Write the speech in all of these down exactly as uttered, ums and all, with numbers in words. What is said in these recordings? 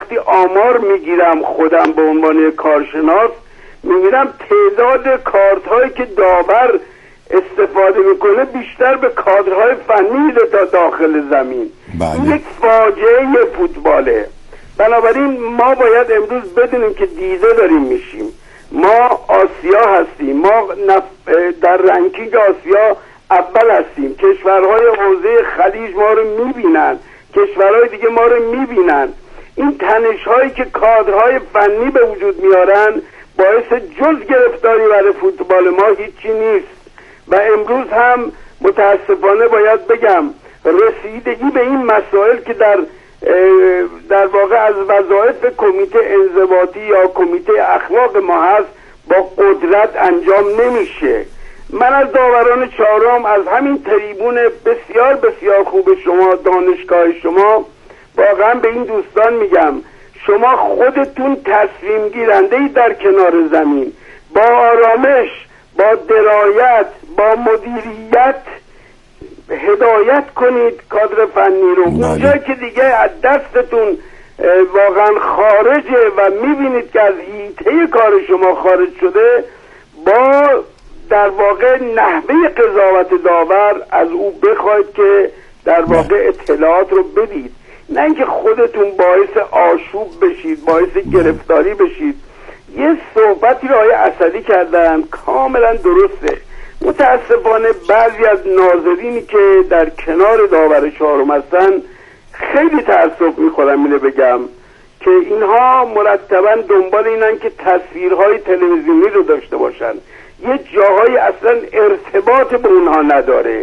وقتی آمار میگیرم خودم به عنوان کارشناس، میگیرم تعداد کارت هایی که داور استفاده میکنه بیشتر به کادرهای فنی میده تا داخل زمین. این یک فاجعه فوتباله. بنابراین ما باید امروز بدونیم که دیده داریم میشیم. ما آسیا هستیم، ما در رنکینگ آسیا اول هستیم. کشورهای حوزه خلیج ما رو میبینن، کشورهای دیگه ما رو میبینن. این تنش هایی که کادرهای فنی به وجود میارن باعث جز گرفتاری برای فوتبال ما هیچی نیست. و امروز هم متاسفانه باید بگم رسیدگی به این مسائل که در در واقع از وظایف کمیته انضباطی یا کمیته اخلاق ما هست با قدرت انجام نمیشه. من از داوران چهارم، از همین تریبون بسیار بسیار خوب شما، دانشگاه شما، واقعا به این دوستان میگم شما خودتون تصمیم گیرنده ای در کنار زمین، با آرامش، با درایت، با مدیریت هدایت کنید کادر فنی رو. اونجا که دیگه از دستتون واقعا خارجه و میبینید که از حیطه کار شما خارج شده، با در واقع نحوه قضاوت داور از او بخواید که در واقع اطلاعات رو بدید، نه اینکه خودتون باعث آشوب بشید، باعث گرفتاری بشید. یه صحبتی رو آقای اسدی کردن کاملا درسته. متاسفانه بعضی از ناظرینی که در کنار داور چهارم هستن خیلی تأسف میخورم اینو بگم که اینها مرتبا دنبال اینن که تصویرهای تلویزیونی رو داشته باشن. یه جاهای اصلا ارتباط به اونها نداره.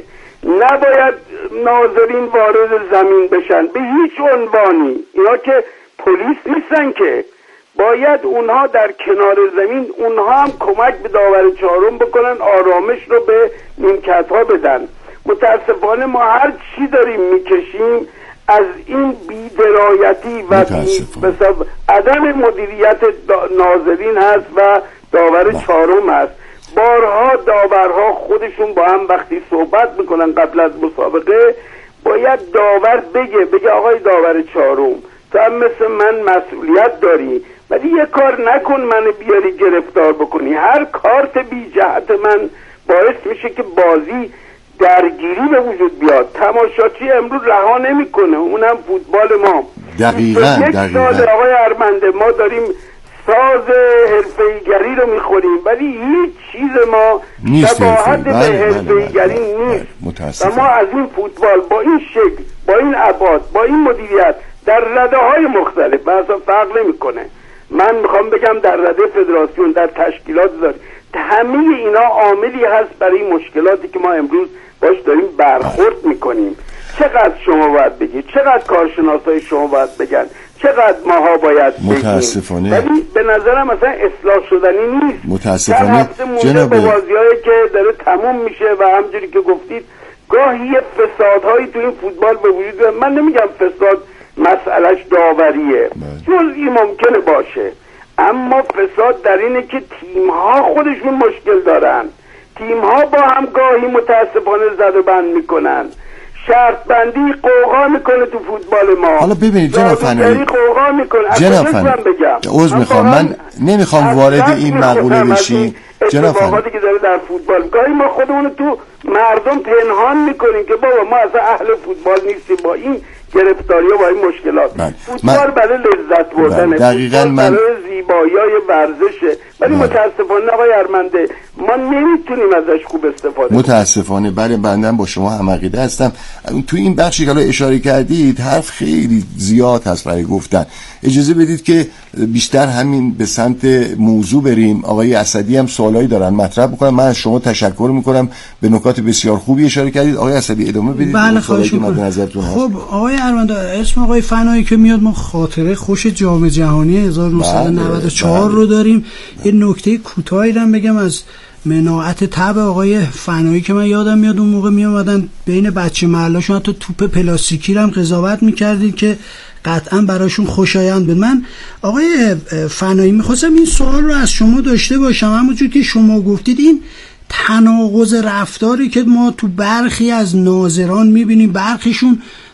نباید ناظرین وارد زمین بشن به هیچ عنوانی. اینا که پلیس نیستن که، باید اونها در کنار زمین اونها هم کمک به داور چهارم بکنن، آرامش رو به نیمکت ها بدن. متاسفانه ما هر چی داریم میکشیم از این بی‌درایتی و بی عدم مدیریت ناظرین هست و داور چهارم هست. بارها داورها خودشون با هم وقتی صحبت میکنن قبل از مسابقه، باید داور بگه بگه آقای داور چهارم تو هم مثل من مسئولیت داری، ولی یه کار نکن منو بیاری گرفتار بکنی. هر کارت بی جهت من باعث میشه که بازی درگیری به وجود بیاد. تماشاچی امروز رها نمیکنه، اونم فوتبال ما. دقیقاً یک دقیقاً سال آقای ارمنده ما داریم ساز حرفه‌ایگری رو میخوریم، ولی هیچ چیز ما شباهت به حرفه‌ایگری نیست. و ما از این فوتبال با این شکل، با این ابعاد، با این مدیریت در رده های مختلف اصلا فرق نمیکنه. من میخوام بگم در رده فدراسیون، در تشکیلات داریم، همه اینا عاملی هست برای مشکلاتی که ما امروز باش داریم برخورد میکنیم. چقدر شما باید بگید، چقدر کارشناسای شما باید بگن، چقدر ماها باید بگیم. متاسفانه ولی به نظرم مثلا اصلاح شدنی نیست. متاسفانه جناب بازیایی که داره تموم میشه و همجوری که گفتید گاهی فسادهایی تو این فوتبال به وجود میاد. من نمیگم فساد مسئلهش داوریه، جزئی ممکنه باشه، اما فساد در اینه که تیم‌ها خودشون مشکل دارن. تیم‌ها با هم گاهی متاسفانه زد و بند میکنن. شرط بندی قوقا میکنه تو فوتبال ما. حالا ببینید جناب فنایی قوقا میکنه. جناب فنایی عذر میخوام، من نمیخوام وارد این مقوله بشیم. جناب فنایی که داره در فوتبال گاهی ما خودمون تو مردم پنهان میکنیم که بابا ما اصلا اهل فوتبال نیستیم، با این گرفتاری و با این مشکلات. من. فوتبال برای لذت بردنه، دقیقاً من برای زیبایی‌های ورزشه، ولی متاسفانه آقای ارمنده ما نمیتونیم ازش خوب استفاده کنیم. متاسفانه بله، بندم با شما هم عقیده هستم. تو این بخشی که الان اشاره کردید حرف خیلی زیاد هست برای گفتن. اجازه بدید که بیشتر همین به سمت موضوع بریم. آقای اسدی هم سوالایی دارن مطرح بکنم. من از شما تشکر میکنم، به نکات بسیار خوبی اشاره کردید. آقای اسدی ادامه بدید. بله خواهش می‌کنم. خب آقای ارمنده، اسم آقای فنایی که میاد، ما خاطره خوش جام جهانی هزار و نهصد و نود و چهار رو داریم. یه نکته کوتاهی رو بگم از مناعت طبع آقای فنایی که من یادم میاد اون موقع می اومدن بین بچه محلاشون حتی توپ پلاستیکی رو هم قضاوت میکردید که قطعا براشون خوشایند بود. من آقای فنایی میخواستم این سوال رو از شما داشته باشم. همونجور که شما گفتید این تناقض رفتاری که ما تو برخی از ناظران میبینیم، برخیشون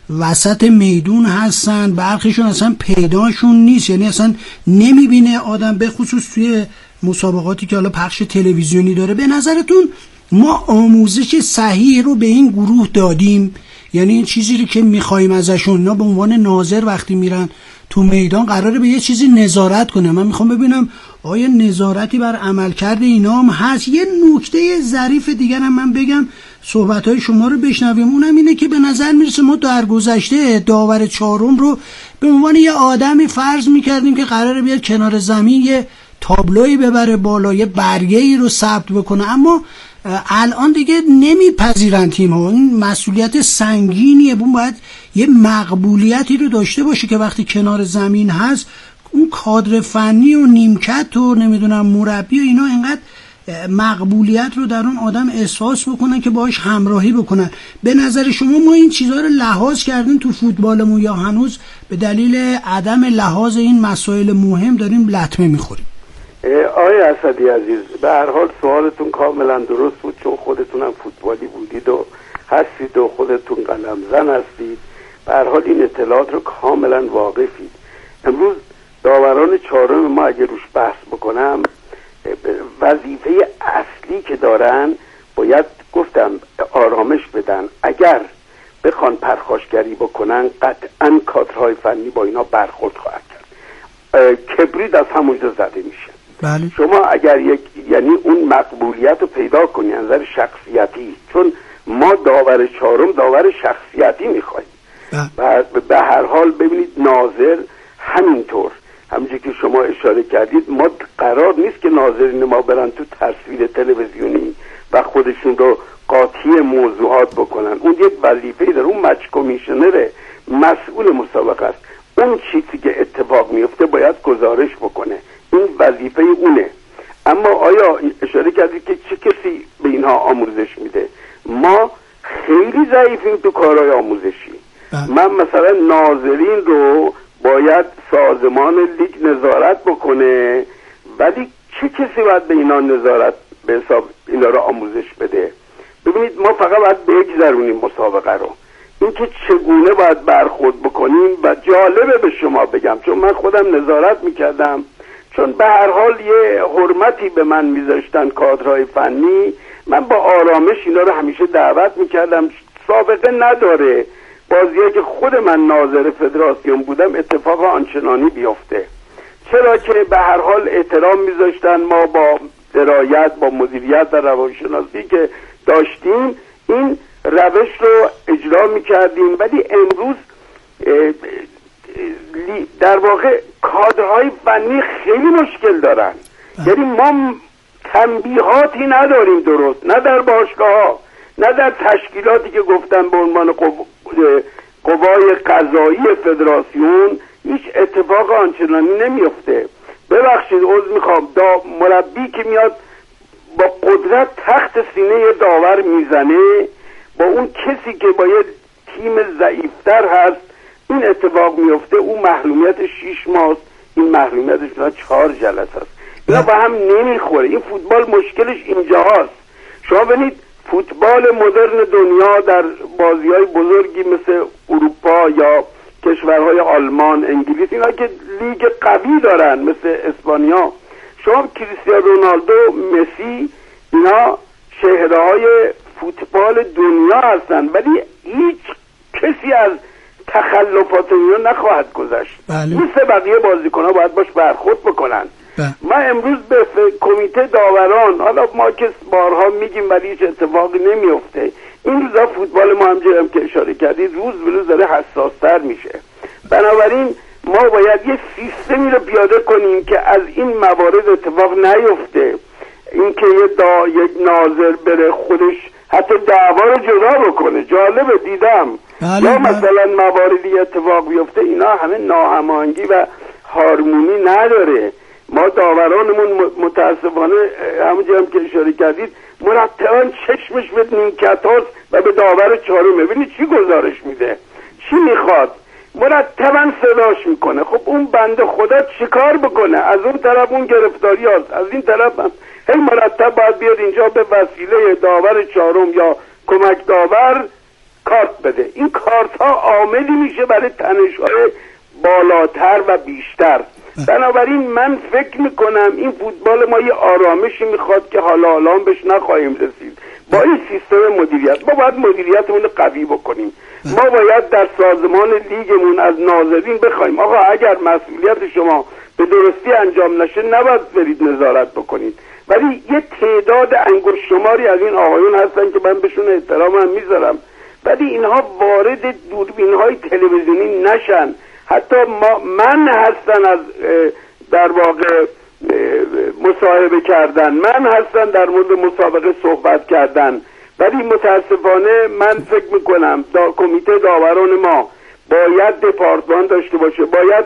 وسط میدون هستن، برخیشون اصلا پیداشون نیست، یعنی اصلا نمیبینه آدم، به خصوص توی مسابقاتی که حالا پخش تلویزیونی داره. به نظرتون ما آموزش صحیح رو به این گروه دادیم؟ یعنی این چیزی رو که میخوایم ازشون، اینا به عنوان ناظر وقتی میرن تو میدان قراره به یه چیزی نظارت کنه، من میخوام ببینم آیا نظارتی بر عملکرد اینا هم هست؟ یه نکته ظریف دیگر هم من بگم، صحبت‌های شما رو بشنویم، اونم اینه که به نظر میرسه ما در گذشته داور چهارم رو به عنوان یه آدمی فرض میکردیم که قراره بیاد کنار زمین یه تابلوی ببره بالا، یه برگه‌ای رو ثبت بکنه، اما الان دیگه نمیپذیرن تیم ها. این مسئولیت سنگینیه، اون باید یه مقبولیتی رو داشته باشه که وقتی کنار زمین هست اون کادر فنی و نیمکت و نمیدونم مربی و اینا اینقدر مقبولیت رو در اون آدم احساس بکنن که باهاش همراهی بکنن. به نظر شما ما این چیزها رو لحاظ کردیم تو فوتبالمون یا هنوز به دلیل عدم لحاظ این مسائل مهم داریم لطمه میخوریم؟ آقای اسدی عزیز، به هر حال سوالتون کاملا درست بود، چون خودتونم فوتبالی بودید و هستید و خودتون قلمزن هستید. به هر حال این اطلاعات رو کاملا واقفید. امروز داوران چهارم ما اگه روش بحث بکنم، وظیفه اصلی که دارن باید گفتم آرامش بدن. اگر بخوان پرخاشگری بکنن قطعا کادرهای فنی با اینا برخورد خواهد کرد، کبریت از همونجا زده میشه. بله. شما اگر یک یعنی اون مقبولیت رو پیدا کنی از نظر شخصیتی، چون ما داور چهارم داور شخصیتی میخوایم و به هر حال ببینید ناظر همینطور، همونجوری که شما اشاره کردید، ما قرار نیست که ناظرین ما برن تو تصویر تلویزیونی و خودشون رو قاطی موضوعات بکنن. اون یک وظیفه‌ای داره، اون مچ کمیشنر مسئول مسابقه است. اون چیزی که اتفاق میفته باید گزارش بکنه، این وظیفه اونه. اما آیا اشاره کردید که چه کسی به اینها آموزش میده؟ ما خیلی ضعیفیم تو کارهای آموزشی. من مثلا ناظرین رو باید سازمان لیگ نظارت بکنه، ولی چه کسی باید به اینا نظارت به حساب اینا رو آموزش بده؟ ببینید ما فقط باید بگذرونیم مسابقه رو، اینکه چگونه باید برخورد بکنیم. و جالبه به شما بگم، چون من خودم نظارت میکردم، چون به هر حال یه حرمتی به من میذاشتن کادرهای فنی، من با آرامش اینا رو همیشه دعوت میکردم. سابقه نداره بازیه که خود من ناظر فدراسیون بودم اتفاق آنچنانی بیفته، چرا که به هر حال احترام میذاشتن. ما با درایت، با مدیریت و روانشناسی که داشتیم این روش رو اجرا میکردیم. ولی امروز در واقع کادرهای فنی خیلی مشکل دارن، یعنی ما تنبیهاتی نداریم درست، نه در باشگاه‌ها نه در تشکیلاتی که گفتن به عنوان قوای قضایی فدراسیون هیچ اتفاق آنچنانی نمیفته. ببخشید عذر میخوام، دا مربی که میاد با قدرت تخت سینه داور میزنه با اون کسی که با یه تیم ضعیفتر هست این اتفاق میفته. اون محرومیت شیش ماست، این محرومیتش چهار جلسه است. اینا با هم نمیخوره. این فوتبال مشکلش اینجاست. شما ببینید فوتبال مدرن دنیا در بازی‌های بزرگی مثل اروپا یا کشورهای آلمان، انگلیس، اینا که لیگ قوی دارن مثل اسپانیا، شما کریستیانو رونالدو، مسی، اینا چهره‌های فوتبال دنیا هستن، ولی هیچ کسی از تخلفات اینا نخواهد گذشت. مثل بقیه بازیکن‌ها باید باش برخورد بکنن. ما امروز به کمیته داوران، حالا ما که بارها میگیم ولی هیچ اتفاقی نمیفته، این روزا فوتبال ما هم که اشاره کردید روز به روز داره حساستر میشه. بنابراین ما باید یه سیستمی رو پیاده کنیم که از این موارد اتفاق نیفته. اینکه یه دا یک ناظر بره خودش حتی دعوا رو جدا بکنه، جالبه دیدم. بله یا بله. مثلا مواردی اتفاق بیفته، اینا همه ناهماهنگی و هارمونی نداره. ما داورانمون متاسفانه همونجا هم که اشاره کردید مرتبا چشمش به نیمکت هاست و به داور چهارم. ببینید چی گزارش میده، چی میخواد، مرتبا صداش میکنه. خب اون بنده خدا چیکار بکنه؟ از اون طرف اون گرفتاری هست، از این طرف هم هی مرتب باید بیاد اینجا به وسیله داور چهارم یا کمک داور کارت بده. این کارت ها عاملی میشه برای تنش های بالاتر و بیشتر. بنابراین من فکر میکنم این فوتبال ما یه آرامشی میخواد که حالا حالا بهش نخواهیم رسید با این سیستم مدیریت. ما باید مدیریتمون رو قوی بکنیم. ما باید در سازمان لیگمون از ناظرین بخوایم آقا اگر مسئولیت شما به درستی انجام نشه نباید برید نظارت بکنید. ولی یه تعداد انگشت شماری از این آقایون هستن که من بهشون احترامم میذارم، ولی اینها وارد دوربین‌های تلویزیونی نشن. حتی ما من هستن از در واقع مصاحبه کردن، من هستن در مورد مسابقه صحبت کردن، ولی متاسفانه من فکر میکنم دا کمیته داوران ما باید دپارتمان داشته باشه، باید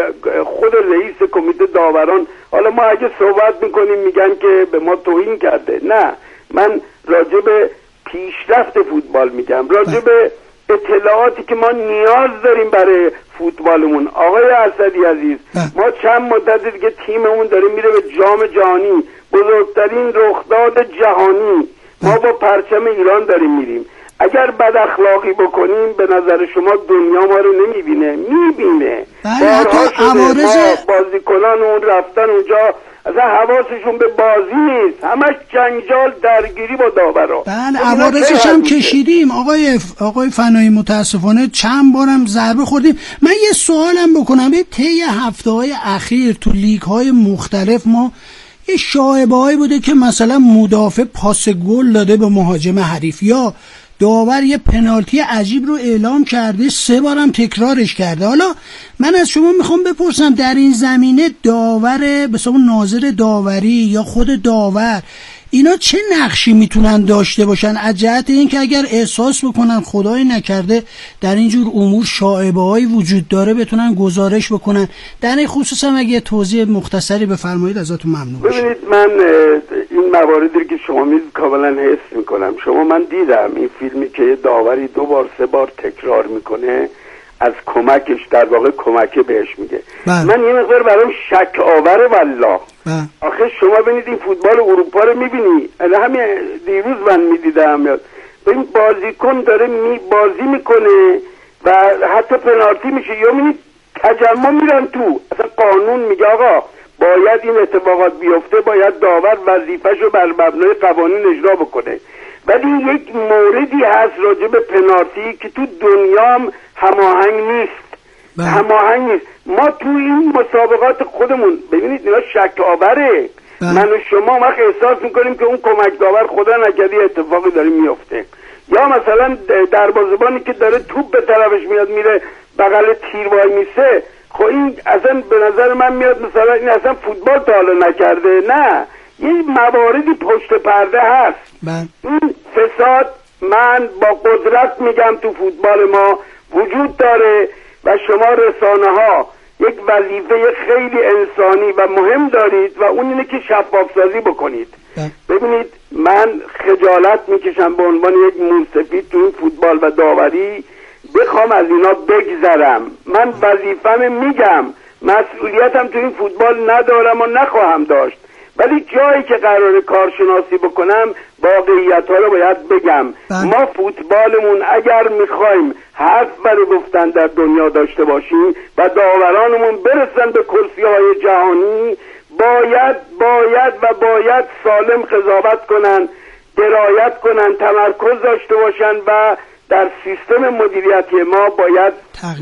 خود رئیس کمیته داوران، حالا ما اگه صحبت میکنیم میگن که به ما توهین کرده، نه، من راجع به پیشرفت فوتبال میگم، راجع به اطلاعاتی که ما نیاز داریم برای فوتبالمون. آقای اسدی عزیز، ما چند مدت دیگه تیممون داره میره به جام جهانی، بزرگترین رخداد جهانی، ما با پرچم ایران داریم میریم. اگر بد اخلاقی بکنیم به نظر شما دنیا ما رو نمیبینه؟ میبینه. بارها شده ما بازیکنان اون رفتن اونجا اصلا حواسشون به بازی نیست، همش جنجال درگیری با داورا. بله عوارضش هم کشیدیم آقای آقای فنایی، متاسفانه چند بارم ضربه خوردیم. من یه سوالم بکنم، به طی هفته‌های اخیر تو لیگ‌های مختلف ما یه شایعه‌ای بوده که مثلا مدافع پاس گل داده به مهاجم حریف، یا داور یه پنالتی عجیب رو اعلام کرده سه بارم تکرارش کرده. حالا من از شما میخوام بپرسم در این زمینه داور به حساب ناظر داوری یا خود داور اینا چه نقشی میتونن داشته باشن از جهت این که اگر احساس بکنن خدای نکرده در اینجور امور شایعه‌ای وجود داره بتونن گزارش بکنن؟ در این خصوص هم اگه توضیح مختصری بفرمایید ازتون ممنون میشم. ببینید من این مواردی که شما میگید کاملا حس میکنم. شما من دیدم این فیلمی که داوری دو بار سه بار تکرار میکنه از کمکش در واقع کمکه بهش میگه. بله. من یه مقدار برام شک آوره والله. بله. آخه شما ببینید این فوتبال اروپا رو میبینی، همین دیروز من میدیدم این بازیکن داره می بازی میکنه و حتی پنالتی میشه یا میبینید تجمع میرن تو، اصلا قانون میگه آقا باید این اتفاقات بیفته، باید داور وظیفه‌شو بر مبنای قوانین اجرا بکنه. ولی یک موردی هست راجع به پنالتی که تو دنیا هم هماهنگ نیست. بله. هماهنگ نیست. ما تو این مسابقات خودمون ببینید اینا شک آوره. بله. من و شما وقت احساس میکنیم که اون کمک داور خدا نکرده اتفاقی داره میفته، یا مثلا دروازه‌بانی که داره توپ به طرفش میاد میره بغل تیر وای میسه، خب این اصلا به نظر من میاد مثلا این اصلا فوتبال تا حالا نکرده. نه، یه مواردی پشت پرده هست. بله. این فساد من با قدرت میگم تو فوتبال ما وجود داره و شما رسانه ها یک وظیفه خیلی انسانی و مهم دارید و اون اینه که شفاف سازی بکنید. بله. ببینید من خجالت میکشم به عنوان یک موسفید تو این فوتبال و داوری بخوام از اینا بگذرم. من وظیفه‌م میگم، مسئولیتم تو این فوتبال ندارم و نخواهم داشت، ولی جایی که قراره کارشناسی بکنم واقعیت ها رو باید بگم. بله. ما فوتبالمون اگر میخوایم حرف برای گفتن در دنیا داشته باشیم و داورانمون برسن به کرسی های جهانی، باید باید و باید سالم قضاوت کنن، درایت کنن، تمرکز داشته باشن و در سیستم مدیریتی ما باید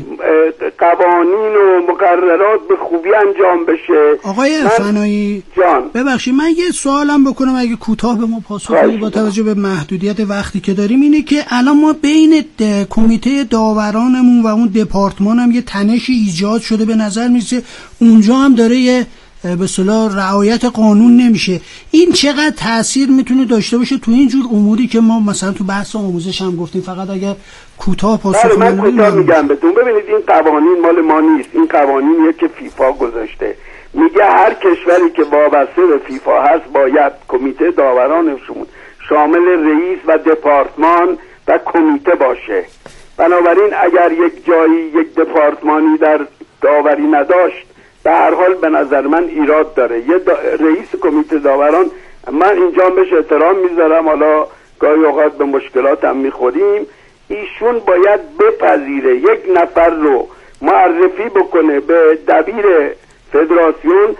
قوانین و مقررات به خوبی انجام بشه. آقای فنایی جان ببخشید من یه سوالم بکنم اگه کوتاه به ما پاسخ بدید با توجه به محدودیت وقتی که داریم، اینه که الان ما بین کمیته داورانمون و اون دپارتمان هم یه تنشی ایجاد شده، به نظر میرسه اونجا هم داره یه به اصطلاح رعایت قانون نمیشه. این چقدر تاثیر میتونه داشته باشه تو این جور اموری که ما مثلا تو بحث آموزش هم گفتیم؟ فقط اگر کوتاه پاسخ من کوتاه میگم بهتون. ببینید این قوانین مال ما نیست، این قوانینیه که فیفا گذاشته. میگه هر کشوری که وابسته به فیفا هست باید کمیته داورانشون شامل رئیس و دپارتمان و کمیته باشه. بنابراین اگر یک جایی یک دپارتمانی در داوری نداشت به هر حال به نظر من ایراد داره. یه دا... رئیس کمیته داوران، من اینجا بهش احترام میذارم، حالا گاهی اوقات به مشکلات هم میخوریم، ایشون باید بپذیره یک نفر رو معرفی بکنه به دبیر فدراسیون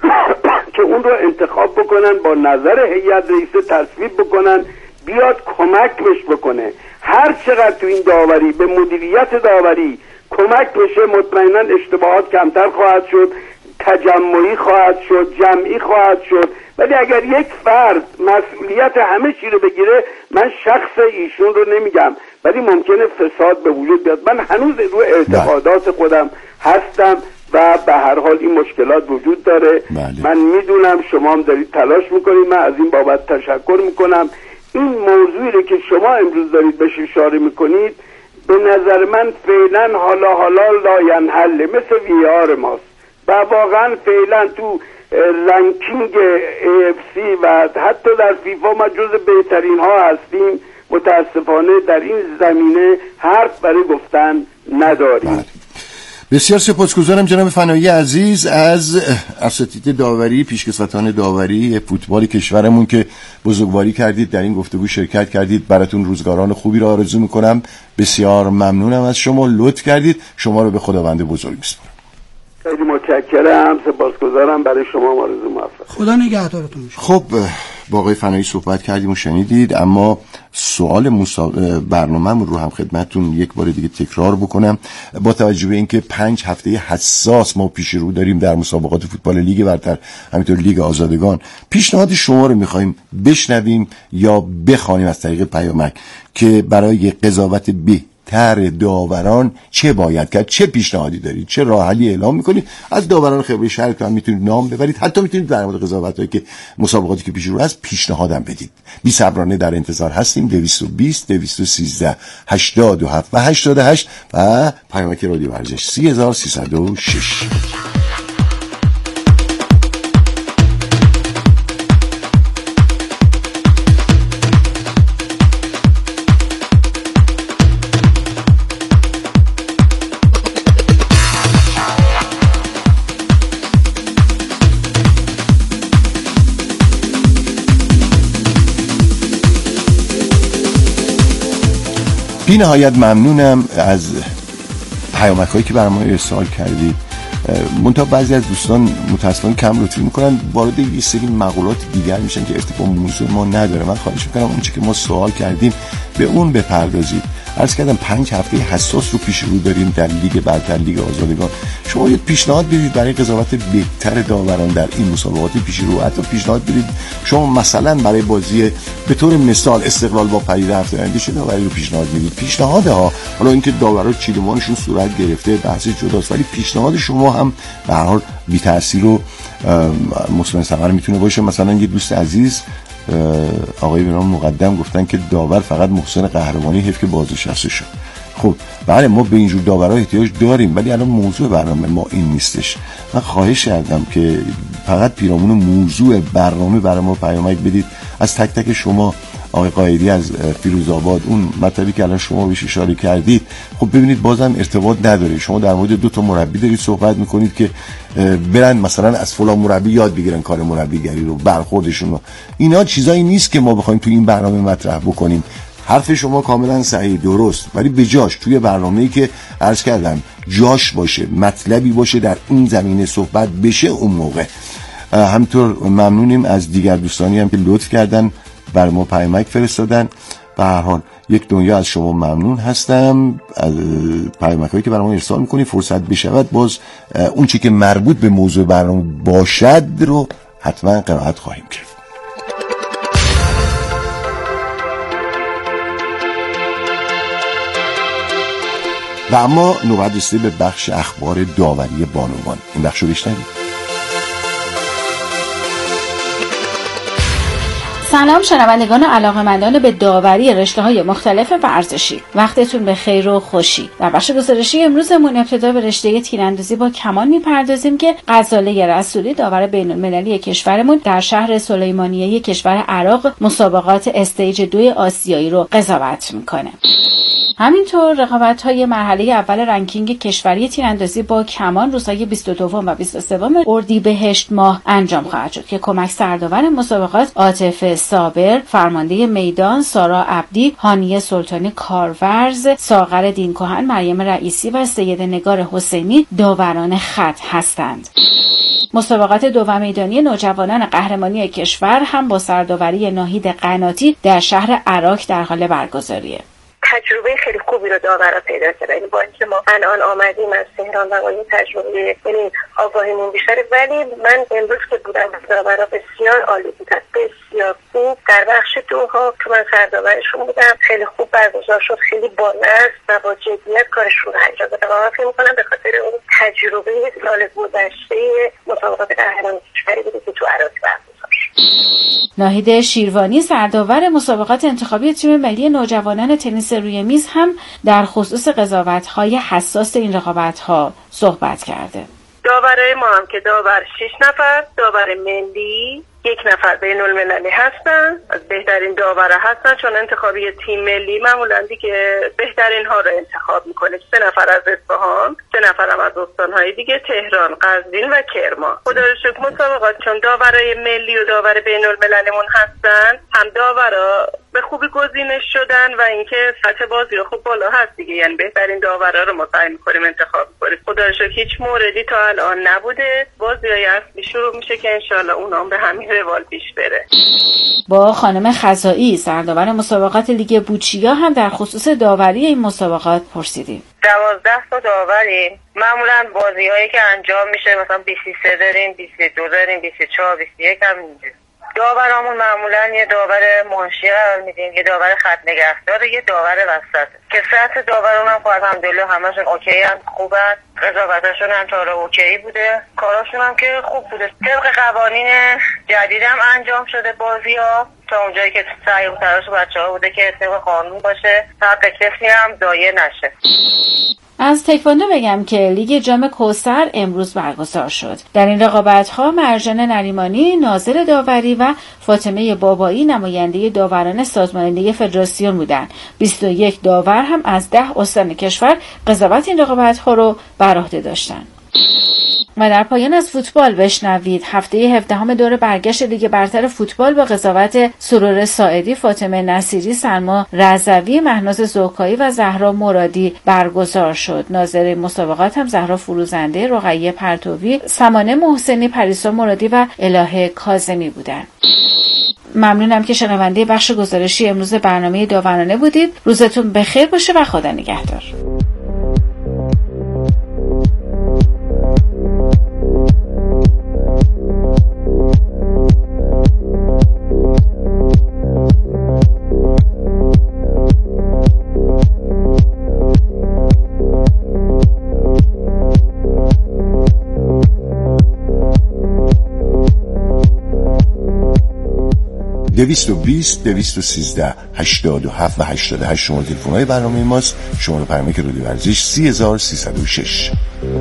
که اون رو انتخاب بکنن، با نظر هیئت رئیسه تصویب بکنن، بیاد کمکش بکنه. هر چقدر تو این داوری به مدیریت داوری کمک بشه، مطمئنا اشتباهات کمتر خواهد شد، تجمعی خواهد شد، جمعی خواهد شد. ولی اگر یک فرد مسئولیت همه چی رو بگیره، من شخص ایشون رو نمیگم، ولی ممکنه فساد به وجود بیاد. من هنوز رو اعتقادات خودم هستم و به هر حال این مشکلات وجود داره. بله. من میدونم شما هم دارید تلاش میکنید، من از این بابت تشکر میکنم. این موضوعی رو که شما امروز دارید بهش اشاره میکنید به نظر من فعلا حالا حالا لاینحله، مثل وی آر ماست و واقعا فعلا تو رنکینگ ای اف سی و حتی در فیفا ما جز بهترین ها هستیم. متاسفانه در این زمینه حرف برای گفتن نداریم. بله. بسیار سپاسگزارم جناب فنایی عزیز از اساتید داوری، پیشکسوتان داوری فوتبال کشورمون که بزرگواری کردید، در این گفتگو شرکت کردید. براتون روزگاران خوبی را آرزو میکنم. بسیار ممنونم از شما، لطف کردید. شما رو به خداوند بزرگ میسپارم. خیلی متشکرم، سپاسگزارم. برای شما آرزو موفق. خدا نگهدارتون باشه. خب با آقای فنایی صحبت کردیم و شنیدید، اما سوال مسا... برنامه‌مون رو هم خدمتتون یک بار دیگه تکرار بکنم. با توجه به اینکه پنج هفته حساس ما پیش رو داریم در مسابقات فوتبال لیگ برتر، همینطور لیگ آزادگان، پیشنهاد شما رو می‌خوایم بشنویم یا بخوانیم از طریق پیامک که برای قضاوت به تر داوران چه باید کرد، چه پیشنهادی دارید، چه راه حلی اعلام میکنید. از داوران خبره شهرتون هم میتونید نام ببرید، حتی میتونید در مورد قضاوتایی که مسابقاتی که پیش رو هست پیشنهادم بدید. بی صبرانه در انتظار هستیم. دویست و بیست دویست و سیزده هشتاد و هفت و هشتاد و هشت و پیامک رادیو ورزش سی هزار و سیصد و شش. بی نهایت ممنونم از پیامک هایی که برای ما ارسال کردید. منتها بعضی از دوستان متاسفانه کم لطفی میکنن، وارد یه سری مقولات دیگر میشن که ارتباط موضوع ما نداره. من خواهش میکنم اون چیزی که ما سوال کردیم به اون بپردازید. عرض کردم پنج هفته حساس رو پیش رو داریم در لیگ برتر، لیگ آزادگان. شما یه پیشنهاد بدید برای قضاوت بهتر داوران در این مسابقات پیش رو. حتی پیشنهاد بدید شما مثلا برای بازی به طور مثال استقلال با پدیده هفته آینده چه داوری رو پیشنهاد میدید. پیشنهادها، حالا اینکه داورا چیدمانشون صورت گرفته بحث جداست، ولی پیشنهاد شما هم به هر حال بی تاثیر و مثمر ثمر میتونه باشه. مثلا یه دوست عزیز آقای بنام مقدم گفتن که داور فقط محسن قهرمانی حیف که بازنشسته شد. خب بله، ما به اینجور داورها احتیاج داریم، ولی الان موضوع برنامه ما این نیستش. من خواهش کردم که فقط پیرامون موضوع برنامه برای ما پیامک بدید. از تک تک شما، آقای قایدی از فیروزآباد، اون مطلبی که الان شما بهش اشاره کردید، خب ببینید بازم ارتباط نداره. شما در مورد دو تا مربی دارید صحبت میکنید که برن مثلا از فلان مربی یاد بگیرن کار مربیگری رو، برخوردشون رو. اینا چیزایی نیست که ما بخوایم تو این برنامه مطرح بکنیم. حرف شما کاملا صحیح، درست، ولی به جاش توی برنامه‌ای که عرض کردم جاش باشه، مطلبی باشه در این زمینه صحبت بشه، اون موقع. همطور ممنونیم از دیگر دوستانی هم که لطف کردن بر ما پیامک فرستادن. به هر حال یک دنیا از شما ممنون هستم از پیامک‌هایی که برای ما ارسال می‌کنی. فرصت بشود باز اون چیزی که مربوط به موضوع برنامه باشد رو حتما قرائت خواهیم کرد. و اما نوبت رسیده به بخش اخبار داوری بانوان. این بخش رو بشنوید. سلام شنوندگان علاقه‌مندان به داوری رشته‌های مختلف ورزشی، وقتتون به خیر و خوشی. در بخش گزارشی امروزمون ابتدا به رشته تیراندازی با کمان می‌پردازیم که غزاله رسولی داور بین‌المللی کشورمون در شهر سلیمانیه کشور عراق مسابقات استیج دو آسیایی رو قضاوت می‌کنه. همینطور رقابت‌های مرحله اول رنکینگ کشوری تیراندازی با کمان روزهای بیست و دو و بیست و سه اردیبهشت ماه انجام خواهد شد که کمک سرداور مسابقات عاطف صابر، فرمانده میدان سارا عبدی، هانیه سلطانی کارورز، ساغر دینکهن، مریم رئیسی و سید نگار حسینی داوران خط هستند. مسابقات دو و میدانی نوجوانان قهرمانی کشور هم با سرداوری ناهید قناتی در شهر عراق در حال برگزاریه. تجربه خیلی خوبی رو داورا پیدا کردن، با اینکه ما الان آمدیم از تهران و با این تجربه یعنی آگاهیمون بیشتره، ولی من امروز که بودم داورا بسیار عالی بودن، بسیار خوب. در بخش دوها که من سرداورشون بودم خیلی خوب برگزار شد، خیلی با نظم و با جدیت کارشون رو انجام دادن. من فکر می‌کنم به خاطر اون تجربه سال گذشته مسابقات قهرمانی کشوری بوده که تو عراق برگزار شد. ناهید شیروانی سرداور مسابقات انتخابی تیم ملی نوجوانان تنیس روی میز هم در خصوص قضاوت‌های حساس این رقابت‌ها صحبت کرده. داورای ما هم که داور شش نفر، داور ملی یک نفر بین المللی هستن، از بهترین داوره هستن، چون انتخابی تیم ملی معمولا دیگه بهترین ها رو انتخاب میکنه. سه نفر از اصفهان، سه نفر هم از استانهای دیگه، تهران، قزوین و کرمان. خدا رو شکر مسابقات چون داورای ملی و داور بین المللیمون هستن، هم داورا به خوبی گزینش شدن و اینکه سطح بازی رو خوب بالا هست دیگه، یعنی بهترین داورا رو ما سعی می‌کنیم انتخاب کنیم. خدا رو شکر هیچ موردی تا الان نبوده. بازی‌های اصلی شروع میشه که انشالله اونام به همین روال پیش بره. با خانم خزائی سرداور مسابقات لیگ بوچیا هم در خصوص داوری این مسابقات پرسیدیم. دوازده تا داوریم. معمولا بازی‌هایی که انجام میشه مثلا بیست و سه داریم، بیست و دو داریم، بیست و چهار، بیست و یک هم اینجوری. داورامون معمولا یه داور منشی قرار میدیم، یه داور خط نگهدار، یه داور وسط که سطح داورون هم خب الحمدلله همشون اوکی هم خوبن، قضاوتاشون هم تا حالا اوکی بوده، کاراشون هم که خوب بوده. طبق قوانین جدید هم انجام شده بازی‌ها تا اونجایی که سعی و تلاش بچه‌ها بوده که طبق قانون باشه، حق کسی هم ضایع نشه. از تکواندو بگم که لیگ جام کوثر امروز برگزار شد. در این رقابت‌ها مرجان نریمانی ناظر داوری و فاطمه بابایی نماینده داوران سازمان لیگ فدراسیون بودند. بیست و یک داور هم از ده استان کشور قضاوت این رقابت‌ها رو بر عهده داشتند. و در پایان از فوتبال بشنوید هفته هفدهم دور برگشت لیگ برتر فوتبال با قضاوت سرور ساعدی، فاطمه نصیری، سلما رضوی، مهناز زوکایی و زهرا مرادی برگزار شد. ناظر مسابقات هم زهرا فروزنده، رقیه پرتوی، سمانه محسنی، پریسا مرادی و الهه کاظمی بودند. ممنونم که شنونده بخش گزارشی امروز برنامه داورانه بودید. روزتون بخیر باشه و خدا نگهدار. دویست و بیست دویست و سیزده هشتاد و هفت و هشتاد و هشت شماره تلفن های برنامه ماست. شماره پیامک رادیو ورزش سی هزار و سیصد و شش.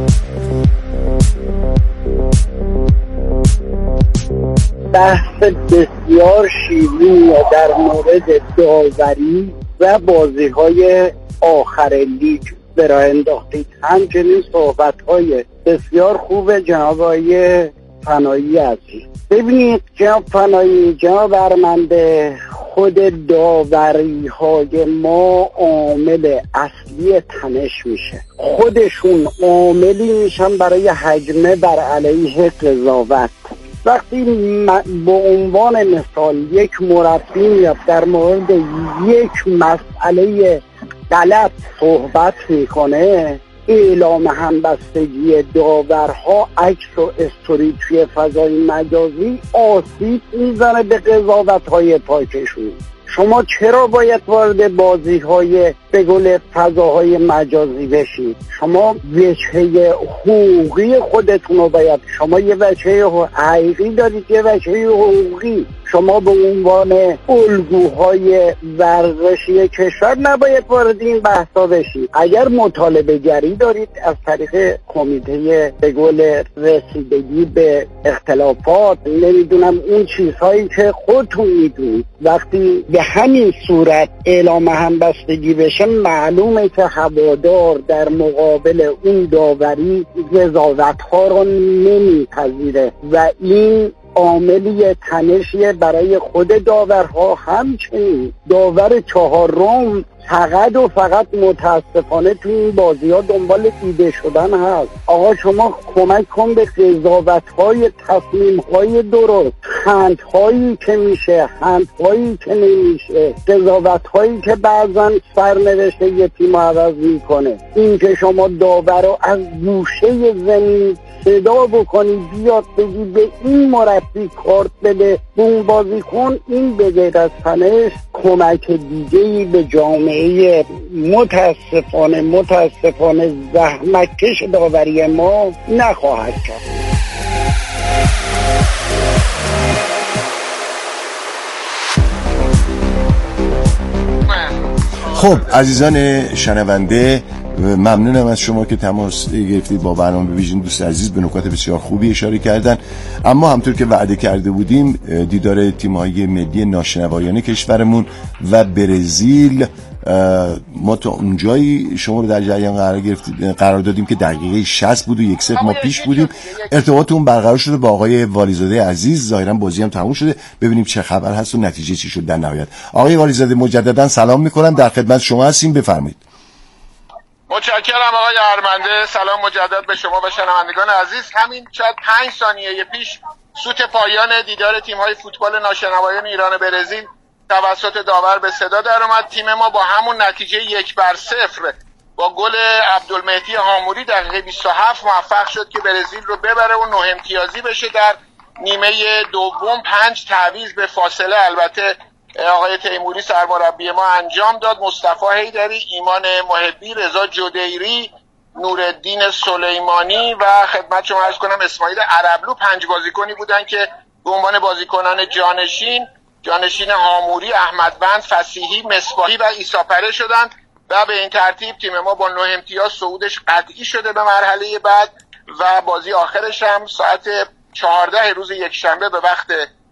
بحث بسیار شیرین در مورد داوری و بازی های آخر لیگ به راه انداختید. همچنین صحبت های بسیار خوب جناب آقای فنایی هستید. ببینید جناب فنایی، جناب ارمنده، خود داوری های ما عامل اصلی تنش میشه. خودشون عاملی میشن برای هجمه بر علیه قضاوت. وقتی به عنوان مثال یک مربی میاد در مورد یک مسئله غلط صحبت میکنه، اعلام همبستگی داورها عکس و استوری توی فضای مجازی آسیب میزنه به قضاوت‌های پاکشون. شما چرا باید وارد بازی‌های به قول فضاهای مجازی بشید؟ شما وجهه حقوقی خودتون رو باید، شما یه وجهه حقیقی دارید، یه وجهه حقوقی. شما به عنوان الگوهای ورزشی کشور نباید وارد این بحثا بشید. اگر مطالبه گری دارید از طریق کمیته به قول رسیدگی به اختلافات، نمیدونم اون چیزهایی که خودتون میدونید، وقتی به همین صورت اعلام همبستگی بشه معلومه که هوادار در مقابل اون داوری قضاوت‌ها رو نمیپذیره و این عاملی تنشیه برای خود داورها. همچنین داور چهارم فقط و فقط متاسفانه تو این بازی ها دنبال دیده شدن هست. آقا شما کمک کن به قضاوت های تصمیم های درست، خند هایی که میشه، خند هایی که نمیشه، قضاوت هایی که بعضا سرنوشت یه تیم عوض میکنه. این که شما داور رو از گوشه زمین صدا بکنی بیاد بگی به این مربی کارت بده به اون بازی کن، این به غیر از تنش کمک دیگه‌ای به جامعه متاسفانه متاسفانه زحمتکش داوری ما نخواهد کرد. خب عزیزان شنونده، ممنونم از شما که تماس گرفتید با برنامه ویژن. دوست عزیز به نکات بسیار خوبی اشاره کردن، اما همطور که وعده کرده بودیم دیدار تیم‌های ملی ناشنوایان کشورمون و برزیل، ما تا اونجایی شما رو در جریان قرار گرفتیم قرار دادیم که دقیقه شصت بود و یک صفر ما پیش بودیم. ارتباطمون برقرار شده با آقای والیزاده عزیز. ظاهرا بازی هم تموم شده، ببینیم چه خبر هست و نتیجه چی شد در نهایت. آقای والیزاده مجددا سلام میکنم، در خدمت شما هستیم، بفرمایید. متشکرم آقای ارمنده. سلام مجدد به شما و شنوندگان عزیز. همین چند پنج ثانیه پیش سوت پایان دیدار تیم‌های فوتبال ناشنوایان ایران و برزیل توسط داور به صدا در اومد. تیم ما با همون نتیجه یک بر صفر با گل عبدالمهدی هاموری دقیقه بیست و هفت موفق شد که برزیل رو ببره و نه امتیازی بشه. در نیمه دوم پنج تعویض به فاصله البته آقای تیموری سرمربی ما انجام داد. مصطفی حیدری، ایمان محبی، رضا جدیری، نورالدین سلیمانی و خدمت شما عرض کنم اسماعیل عربلو پنج بازیکنی بودن که به عنوان بازیکنان جانشین جانشین هاموری، احمدوند، فصیحی، مصباحی و عیساپره شدند و به این ترتیب تیم ما با نه امتیاز صعودش قطعی شده به مرحله بعد و بازی آخرش هم ساعت چهارده روز یکشنبه به وقت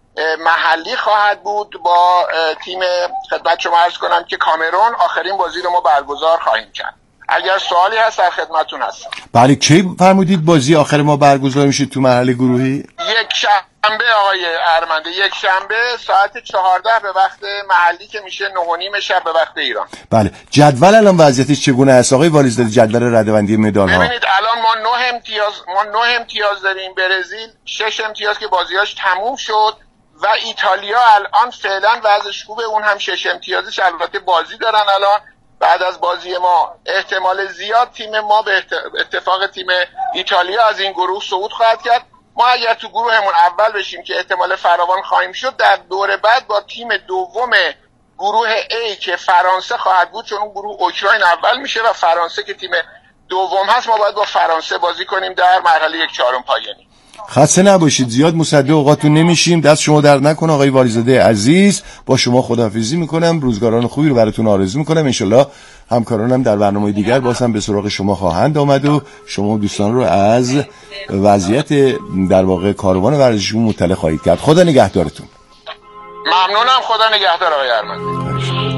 محلی خواهد بود با تیم خدمت شما عرض کنم که کامرون. آخرین بازی رو ما برگزار خواهیم کرد. اگر سوالی هست در خدمتتون هستم. بله، کی فرمودید بازی آخر ما برگزار میشه تو مرحله گروهی؟ یک شنبه آقای ارمنده، یک شنبه ساعت چهارده به وقت محلی که میشه نه و نیم شب به وقت ایران. بله، جدول الان وضعیتش چگونه است آقای والیزاده؟ جدول رده‌بندی مدال ها. ببینید الان ما نه امتیاز ما نه امتیاز داریم، برزیل شش امتیاز که بازیاش تموم شد و ایتالیا الان فعلا وضعش خوبه، اون هم شش امتیازش. البته بازی دارن الان. بعد از بازی ما احتمال زیاد تیم ما به اتفاق تیم ایتالیا از این گروه صعود خواهد کرد. ما اگر تو گروهمون اول بشیم که احتمال فراوان خواهیم شد، در دور بعد با تیم دوم گروه A که فرانسه خواهد بود، چون اون گروه اوکراین اول میشه و فرانسه که تیم دوم هست، ما باید با فرانسه بازی کنیم در مرحله یک چهارم پایانی. خسته نباشید، زیاد مصدق اوقاتون نمیشیم. دست شما درد نکنه آقای والیزاده عزیز. با شما خداحافظی میکنم، روزگاران خوبی رو براتون آرزو میکنم. انشالله همکارانم در برنامه دیگر بازم به سراغ شما خواهند آمد و شما دوستان رو از وضعیت در واقع کاروان ورزشیمون مطلع خواهید کرد. خدا نگهدارتون. ممنونم، خدا نگهدار آقای ارمنده.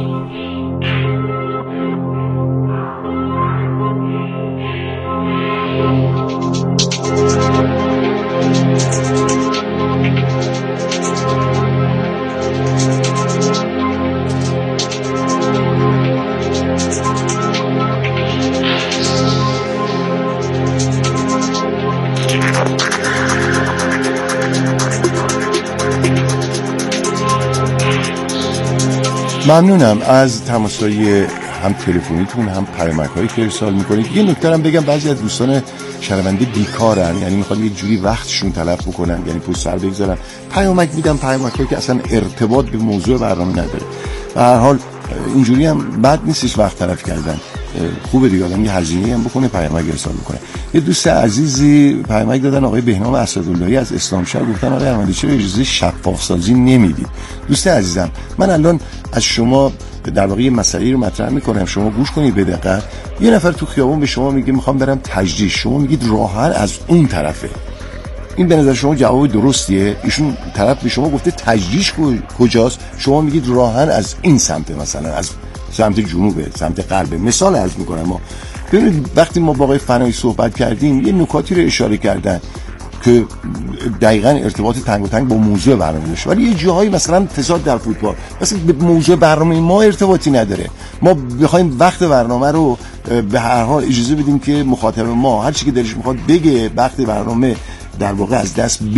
ممنونم از تماس‌های هم تلفنیتون هم پیامک‌هایی که ارسال می‌کنید. یه نکته هم بگم، بعضی از دوستان شنونده بیکارن، یعنی میخوان یه جوری وقتشون تلف بکنن، یعنی پشت سر بگذارن، پیامک میدن، پیامک‌هایی که اصلا ارتباط به موضوع برنامه نداره. به هر حال اینجوری هم بد نیستش وقت تلف کردن، خوبه دیگه آدم یه هزینه‌ای هم بکنه پیامک ارسال بکنه. یه دوست عزیزی پیامک دادن، آقای بهنام اسداللهی از اسلامشهر، گفتن آقای احمدی چرا اجازه شفاف سازی نمیدید؟ دوست عزیزم، من الان از شما در واقع یه مسئله رو مطرح میکنم، شما گوش کنید به دقت. یه نفر تو خیابون به شما میگه میخوام برم تجریش، شما میگید راهن از اون طرفه. این به نظر شما جواب درستیه؟ ایشون طرف به شما گفته تجریش کجاست، شما میگید راهن از این سمت، مثلا از سمت جنوبه، سمت غربه. مثال عرض میکنم. ما ببینید وقتی ما با آقای فنایی صحبت کردیم یه نکاتی رو اشاره کردن. که دقیقاً ارتباط تنگ و تنگ با موضوع برنامه داشته، ولی یه جاهایی مثلا فساد در فوتبال مثلا به موضوع برنامه ما ارتباطی نداره. ما بخوایم وقت برنامه رو به هر حال اجازه بدیم که مخاطب ما هر چی که دلش میخواد بگه، وقت برنامه در واقع از دست